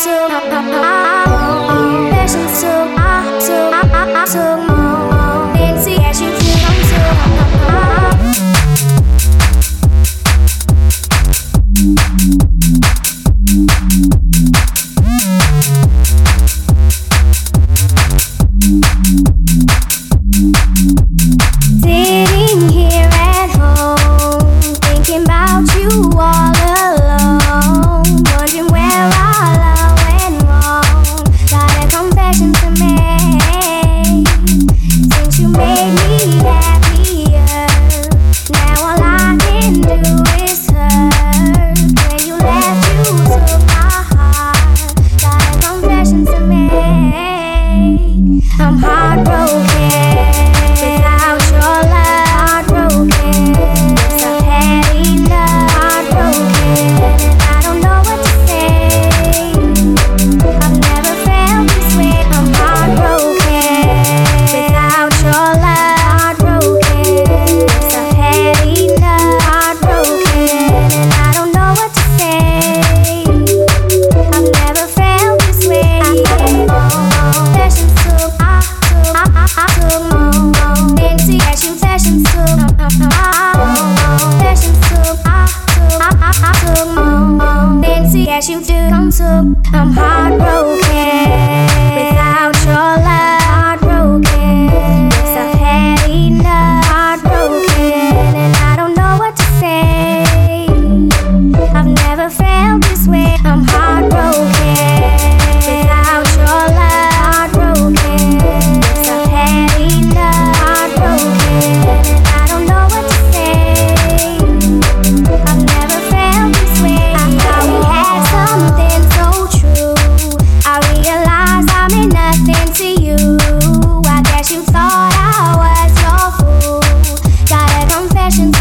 Yes, you do. I'm heartbroken without your love. Heartbroken, yes, I've had enough. Heartbroken, and I don't know what to say. I've never felt this way. I'm heartbroken without your love. Heartbroken, yes, I've had enough. Heartbroken, and I don't know what to say. I've never felt this way. I thought we had something so true. I realized I meant nothing to you. I guess you thought I was your fool. Got a confession